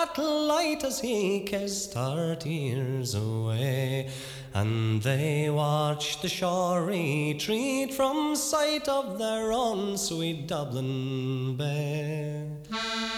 light as he kissed 30 years away, and they watched the shore retreat from sight of their own sweet Dublin Bay.